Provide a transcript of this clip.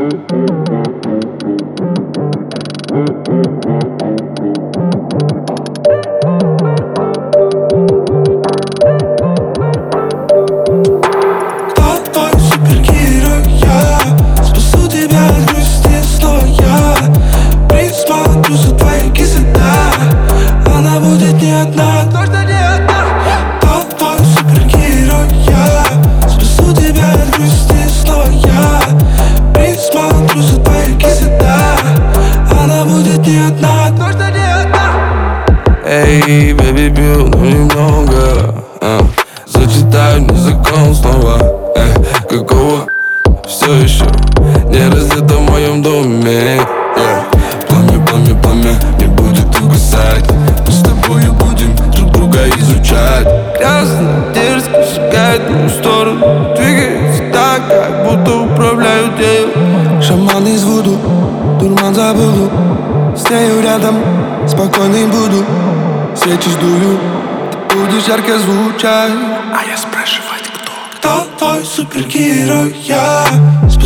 Эй, бэби, пил, но немного Зачитаю мне закон снова какого все еще не раздето в моем доме Пламя, пламя, пламя не будет угасать. Мы с тобою будем друг друга изучать. Грязно, дерзко шагает в мою сторону, двигается так, как будто управляют ею. Шаман из Вуду, дурман забуду. С нею рядом, спокойный буду. Свечи сдую, ты будешь ярко звучать. А я спрашивать кто? Кто твой супергерой? Я